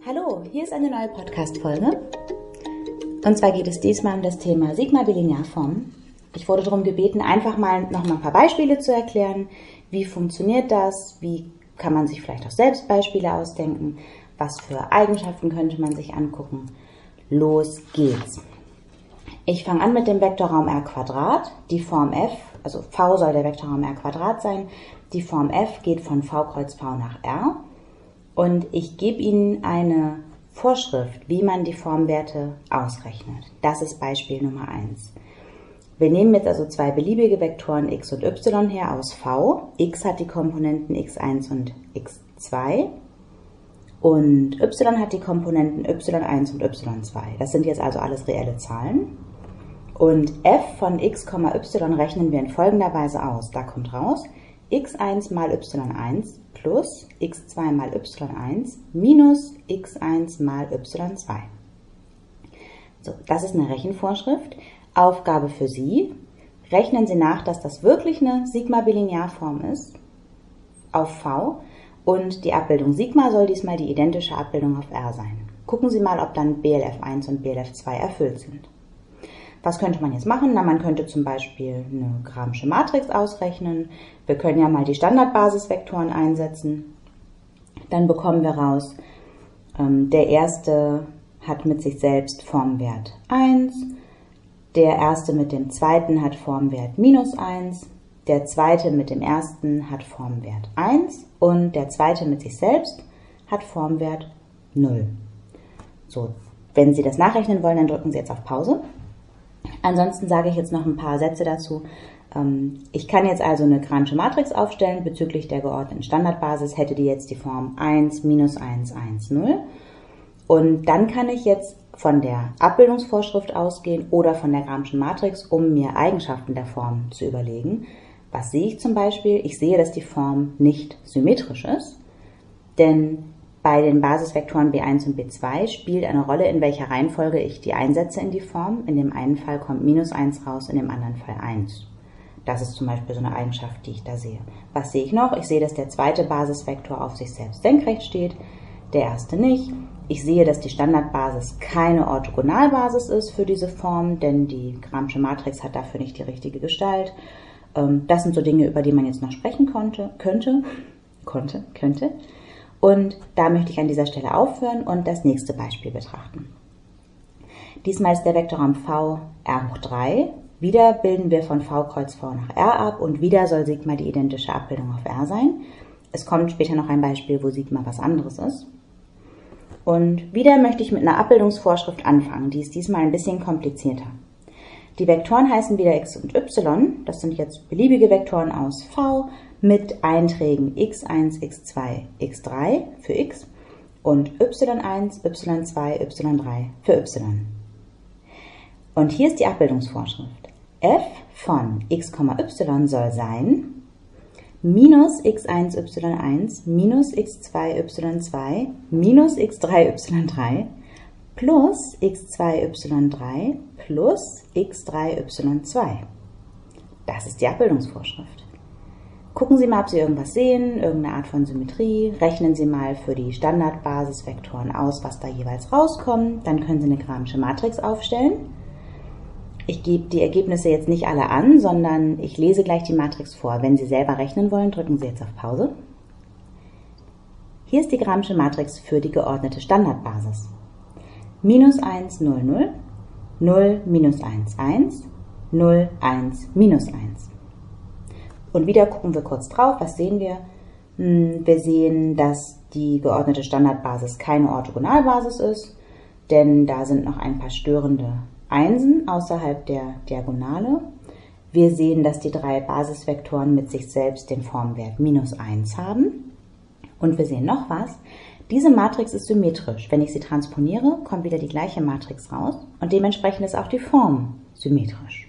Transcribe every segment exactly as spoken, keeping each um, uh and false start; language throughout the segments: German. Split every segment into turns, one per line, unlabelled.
Hallo, hier ist eine neue Podcast-Folge. Und zwar geht es diesmal um das Thema Sigma-Bilinearformen. Ich wurde darum gebeten, einfach mal noch mal ein paar Beispiele zu erklären. Wie funktioniert das? Wie kann man sich vielleicht auch selbst Beispiele ausdenken? Was für Eigenschaften könnte man sich angucken? Los geht's. Ich fange an mit dem Vektorraum R². Die Form f, also V soll der Vektorraum R² sein. Die Form f geht von V kreuz V nach R. Und ich gebe Ihnen eine Vorschrift, wie man die Formwerte ausrechnet. Das ist Beispiel Nummer eins. Wir nehmen jetzt also zwei beliebige Vektoren x und y her aus V. X hat die Komponenten x eins und x zwei und y hat die Komponenten y eins und y zwei. Das sind jetzt also alles reelle Zahlen. Und f von x, y rechnen wir in folgender Weise aus. Da kommt raus x eins mal y eins plus x zwei mal y eins minus x eins mal y zwei. So, das ist eine Rechenvorschrift. Aufgabe für Sie. Rechnen Sie nach, dass das wirklich eine Sigma-Bilinearform ist auf V und die Abbildung Sigma soll diesmal die identische Abbildung auf R sein. Gucken Sie mal, ob dann B L F eins und B L F zwei erfüllt sind. Was könnte man jetzt machen? Na, man könnte zum Beispiel eine Gramsche Matrix ausrechnen. Wir können ja mal die Standardbasisvektoren einsetzen. Dann bekommen wir raus, ähm, der erste hat mit sich selbst Formwert eins, der erste mit dem zweiten hat Formwert minus eins, der zweite mit dem ersten hat Formwert eins und der zweite mit sich selbst hat Formwert null. So, wenn Sie das nachrechnen wollen, dann drücken Sie jetzt auf Pause. Ansonsten sage ich jetzt noch ein paar Sätze dazu. Ich kann jetzt also eine Gramsche Matrix aufstellen bezüglich der geordneten Standardbasis, hätte die jetzt die Form eins, minus eins, eins, null. Und dann kann ich jetzt von der Abbildungsvorschrift ausgehen oder von der Gramschen Matrix, um mir Eigenschaften der Form zu überlegen. Was sehe ich zum Beispiel? Ich sehe, dass die Form nicht symmetrisch ist, denn bei den Basisvektoren B eins und B zwei spielt eine Rolle, in welcher Reihenfolge ich die einsetze in die Form. In dem einen Fall kommt minus eins raus, in dem anderen Fall eins. Das ist zum Beispiel so eine Eigenschaft, die ich da sehe. Was sehe ich noch? Ich sehe, dass der zweite Basisvektor auf sich selbst senkrecht steht, der erste nicht. Ich sehe, dass die Standardbasis keine Orthogonalbasis ist für diese Form, denn die Gramsche Matrix hat dafür nicht die richtige Gestalt. Das sind so Dinge, über die man jetzt noch sprechen konnte, könnte, konnte, könnte. Und da möchte ich an dieser Stelle aufhören und das nächste Beispiel betrachten. Diesmal ist der Vektorraum V R hoch drei. Wieder bilden wir von V kreuz V nach R ab und wieder soll Sigma die identische Abbildung auf R sein. Es kommt später noch ein Beispiel, wo Sigma was anderes ist. Und wieder möchte ich mit einer Abbildungsvorschrift anfangen. Die ist diesmal ein bisschen komplizierter. Die Vektoren heißen wieder x und y. Das sind jetzt beliebige Vektoren aus V mit Einträgen x eins, x zwei, x drei für x und y eins, y zwei, y drei für y. Und hier ist die Abbildungsvorschrift. F von x, y soll sein minus x eins, y eins, minus x zwei, y zwei, minus x drei, y drei plus x zwei, y drei plus x drei, y zwei. Das ist die Abbildungsvorschrift. Gucken Sie mal, ob Sie irgendwas sehen, irgendeine Art von Symmetrie. Rechnen Sie mal für die Standardbasisvektoren aus, was da jeweils rauskommt. Dann können Sie eine Gramsche Matrix aufstellen. Ich gebe die Ergebnisse jetzt nicht alle an, sondern ich lese gleich die Matrix vor. Wenn Sie selber rechnen wollen, drücken Sie jetzt auf Pause. Hier ist die Gramsche Matrix für die geordnete Standardbasis. Minus eins, null, null, null, minus eins, eins, null, eins, minus eins. Und wieder gucken wir kurz drauf. Was sehen wir? Wir sehen, dass die geordnete Standardbasis keine Orthogonalbasis ist, denn da sind noch ein paar störende Einsen außerhalb der Diagonale. Wir sehen, dass die drei Basisvektoren mit sich selbst den Formwert minus eins haben. Und wir sehen noch was. Diese Matrix ist symmetrisch. Wenn ich sie transponiere, kommt wieder die gleiche Matrix raus und dementsprechend ist auch die Form symmetrisch.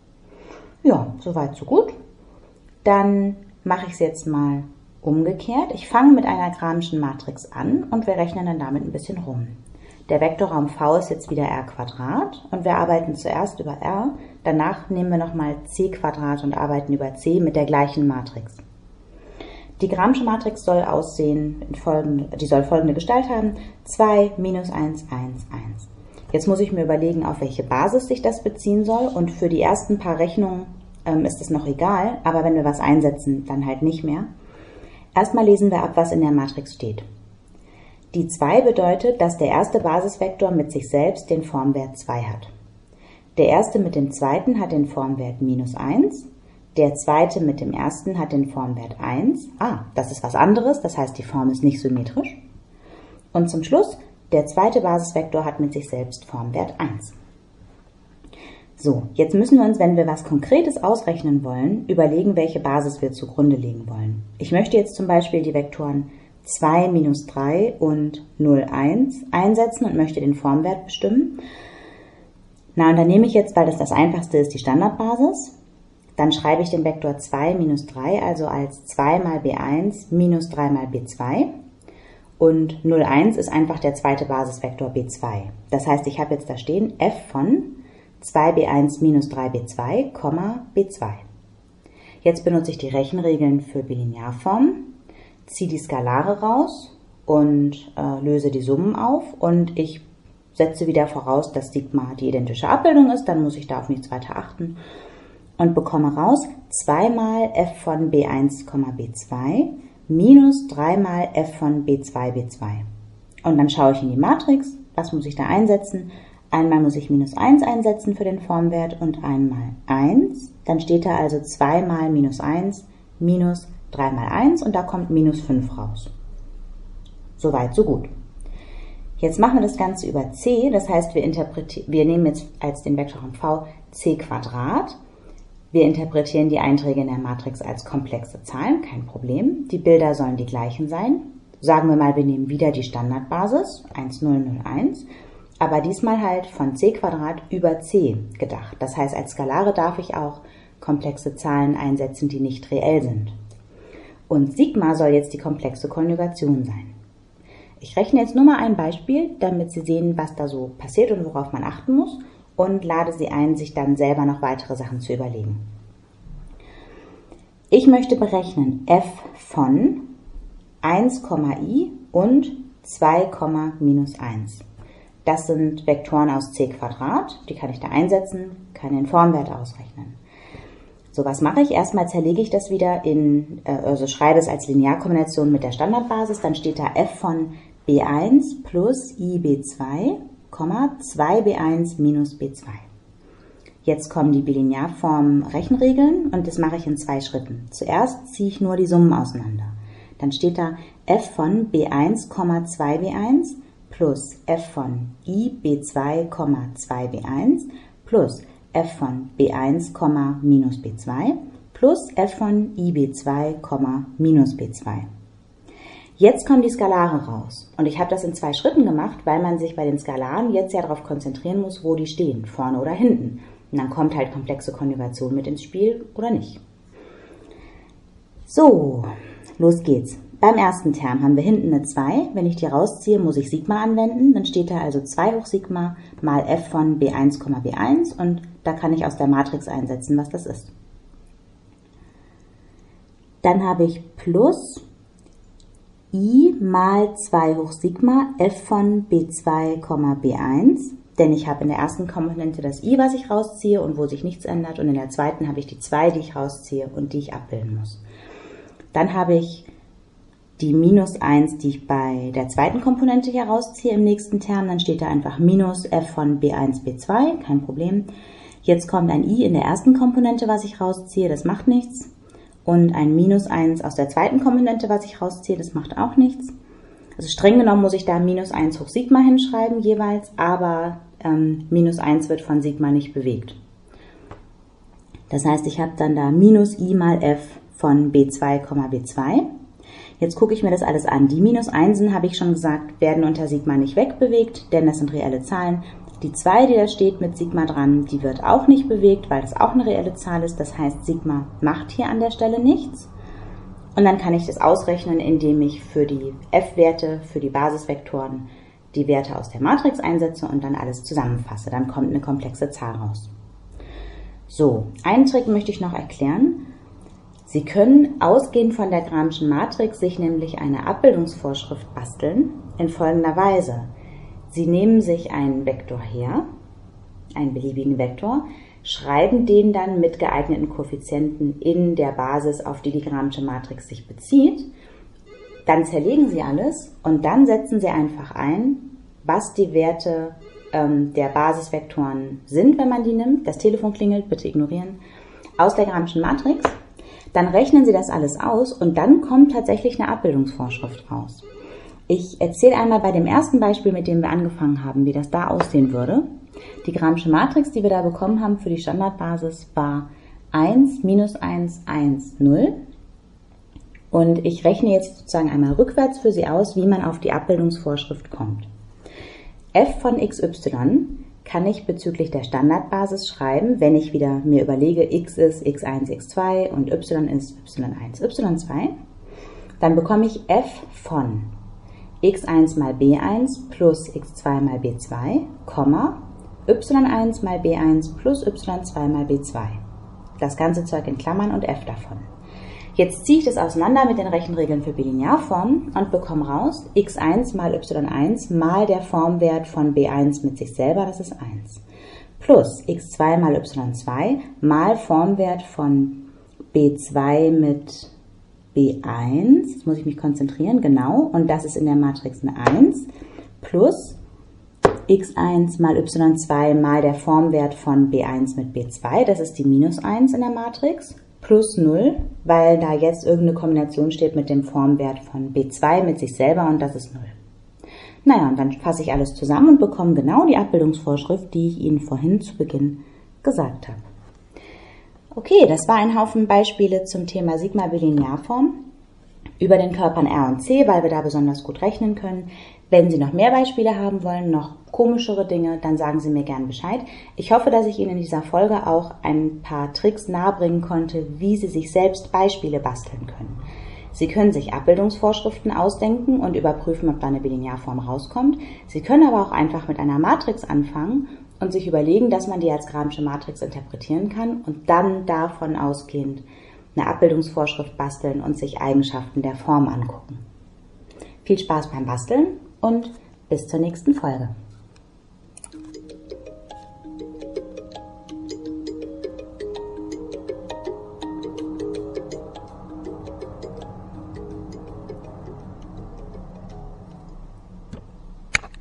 Ja, soweit so gut. Dann mache ich es jetzt mal umgekehrt. Ich fange mit einer Gramschen Matrix an und wir rechnen dann damit ein bisschen rum. Der Vektorraum V ist jetzt wieder R² und wir arbeiten zuerst über R, danach nehmen wir nochmal C² und arbeiten über C mit der gleichen Matrix. Die Gramsche Matrix soll aussehen, in folgende, die soll folgende Gestalt haben, zwei, minus eins, eins, eins. Jetzt muss ich mir überlegen, auf welche Basis sich das beziehen soll, und für die ersten paar Rechnungen ähm, ist es noch egal, aber wenn wir was einsetzen, dann halt nicht mehr. Erstmal lesen wir ab, was in der Matrix steht. Die zwei bedeutet, dass der erste Basisvektor mit sich selbst den Formwert zwei hat. Der erste mit dem zweiten hat den Formwert minus eins. Der zweite mit dem ersten hat den Formwert eins. Ah, das ist was anderes, das heißt, die Form ist nicht symmetrisch. Und zum Schluss, der zweite Basisvektor hat mit sich selbst Formwert eins. So, jetzt müssen wir uns, wenn wir was Konkretes ausrechnen wollen, überlegen, welche Basis wir zugrunde legen wollen. Ich möchte jetzt zum Beispiel die Vektoren zwei, minus drei und null, eins einsetzen und möchte den Formwert bestimmen. Na, und dann nehme ich jetzt, weil das das einfachste ist, die Standardbasis. Dann schreibe ich den Vektor zwei minus drei also als zwei mal b eins minus drei mal b zwei. Und null, eins ist einfach der zweite Basisvektor b zwei. Das heißt, ich habe jetzt da stehen f von zwei b eins minus drei b zwei, b zwei. Jetzt benutze ich die Rechenregeln für Bilinearformen, ziehe die Skalare raus und äh, löse die Summen auf. Und ich setze wieder voraus, dass Sigma die identische Abbildung ist. Dann muss ich da auf nichts weiter achten. Und bekomme raus zwei mal f von b eins, b zwei minus drei mal f von b zwei, b zwei. Und dann schaue ich in die Matrix, was muss ich da einsetzen? Einmal muss ich minus eins einsetzen für den Formwert und einmal eins. Dann steht da also zwei mal minus eins minus drei mal eins und da kommt minus fünf raus. Soweit, so gut. Jetzt machen wir das Ganze über c, das heißt, wir, interpretieren, wir nehmen jetzt als den Vektorraum V c Quadrat. Wir interpretieren die Einträge in der Matrix als komplexe Zahlen, kein Problem. Die Bilder sollen die gleichen sein. Sagen wir mal, wir nehmen wieder die Standardbasis, eins, null, null, eins, aber diesmal halt von c Quadrat über c gedacht. Das heißt, als Skalare darf ich auch komplexe Zahlen einsetzen, die nicht reell sind. Und Sigma soll jetzt die komplexe Konjugation sein. Ich rechne jetzt nur mal ein Beispiel, damit Sie sehen, was da so passiert und worauf man achten muss, und lade Sie ein, sich dann selber noch weitere Sachen zu überlegen. Ich möchte berechnen f von eins, i und zwei, minus eins. Das sind Vektoren aus c Quadrat, die kann ich da einsetzen, kann den Formwert ausrechnen. So, was mache ich? Erstmal zerlege ich das wieder in, also schreibe es als Linearkombination mit der Standardbasis, dann steht da f von b eins plus i b zwei, zwei b eins minus b zwei. Jetzt kommen die Bilinearform-Rechenregeln und das mache ich in zwei Schritten. Zuerst ziehe ich nur die Summen auseinander. Dann steht da f von b eins, zwei b eins plus f von i b zwei, zwei b eins plus f von b eins, minus b zwei plus f von i b zwei, minus b zwei. Jetzt kommen die Skalare raus. Und ich habe das in zwei Schritten gemacht, weil man sich bei den Skalaren jetzt ja darauf konzentrieren muss, wo die stehen, vorne oder hinten. Und dann kommt halt komplexe Konjugation mit ins Spiel oder nicht. So, los geht's. Beim ersten Term haben wir hinten eine zwei. Wenn ich die rausziehe, muss ich Sigma anwenden. Dann steht da also zwei hoch Sigma mal f von b eins, b eins. Und da kann ich aus der Matrix einsetzen, was das ist. Dann habe ich plus i mal zwei hoch Sigma f von b zwei, b eins, denn ich habe in der ersten Komponente das i, was ich rausziehe und wo sich nichts ändert, und in der zweiten habe ich die zwei, die ich rausziehe und die ich abbilden muss. Dann habe ich die minus eins, die ich bei der zweiten Komponente hier rausziehe im nächsten Term, dann steht da einfach minus f von b eins, b zwei, kein Problem. Jetzt kommt ein i in der ersten Komponente, was ich rausziehe, das macht nichts. Und ein minus eins aus der zweiten Komponente, was ich rausziehe, das macht auch nichts. Also streng genommen muss ich da minus eins hoch Sigma hinschreiben jeweils, aber ähm, minus eins wird von Sigma nicht bewegt. Das heißt, ich habe dann da minus i mal f von b zwei, b zwei. Jetzt gucke ich mir das alles an. Die minus Einsen, habe ich schon gesagt, werden unter Sigma nicht wegbewegt, denn das sind reelle Zahlen. Die zwei, die da steht mit Sigma dran, die wird auch nicht bewegt, weil das auch eine reelle Zahl ist. Das heißt, Sigma macht hier an der Stelle nichts. Und dann kann ich das ausrechnen, indem ich für die f-Werte, für die Basisvektoren, die Werte aus der Matrix einsetze und dann alles zusammenfasse. Dann kommt eine komplexe Zahl raus. So, einen Trick möchte ich noch erklären. Sie können ausgehend von der Gramsci'schen Matrix sich nämlich eine Abbildungsvorschrift basteln in folgender Weise. Sie nehmen sich einen Vektor her, einen beliebigen Vektor, schreiben den dann mit geeigneten Koeffizienten in der Basis, auf die die Gramsci'sche Matrix sich bezieht. Dann zerlegen Sie alles und dann setzen Sie einfach ein, was die Werte ähm, der Basisvektoren sind, wenn man die nimmt. Das Telefon klingelt, bitte ignorieren. Aus der Gramsci'schen Matrix. Dann rechnen Sie das alles aus und dann kommt tatsächlich eine Abbildungsvorschrift raus. Ich erzähle einmal bei dem ersten Beispiel, mit dem wir angefangen haben, wie das da aussehen würde. Die Gramsci'sche Matrix, die wir da bekommen haben für die Standardbasis, war eins, minus eins, eins, null. Und ich rechne jetzt sozusagen einmal rückwärts für Sie aus, wie man auf die Abbildungsvorschrift kommt. f von xy kann ich bezüglich der Standardbasis schreiben, wenn ich wieder mir überlege, x ist x eins, x zwei und y ist y eins, y zwei. Dann bekomme ich f von x eins mal b eins plus x zwei mal b zwei, y eins mal b eins plus y zwei mal b zwei. Das ganze Zeug in Klammern und f davon. Jetzt ziehe ich das auseinander mit den Rechenregeln für Bilinearformen und bekomme raus x eins mal y eins mal der Formwert von b eins mit sich selber, das ist eins, plus x zwei mal y zwei mal Formwert von b zwei mit b eins, jetzt muss ich mich konzentrieren, genau, und das ist in der Matrix eine eins, plus x eins mal y zwei mal der Formwert von b eins mit b zwei, das ist die minus eins in der Matrix, plus null, weil da jetzt irgendeine Kombination steht mit dem Formwert von b zwei mit sich selber und das ist null. Naja, und dann fasse ich alles zusammen und bekomme genau die Abbildungsvorschrift, die ich Ihnen vorhin zu Beginn gesagt habe. Okay, das war ein Haufen Beispiele zum Thema Sigma-Bilinearform über den Körpern R und C, weil wir da besonders gut rechnen können. Wenn Sie noch mehr Beispiele haben wollen, noch komischere Dinge, dann sagen Sie mir gern Bescheid. Ich hoffe, dass ich Ihnen in dieser Folge auch ein paar Tricks nahebringen konnte, wie Sie sich selbst Beispiele basteln können. Sie können sich Abbildungsvorschriften ausdenken und überprüfen, ob da eine Bilinearform rauskommt. Sie können aber auch einfach mit einer Matrix anfangen und sich überlegen, dass man die als Gramsci'sche Matrix interpretieren kann und dann davon ausgehend eine Abbildungsvorschrift basteln und sich Eigenschaften der Form angucken. Viel Spaß beim Basteln und bis zur nächsten Folge.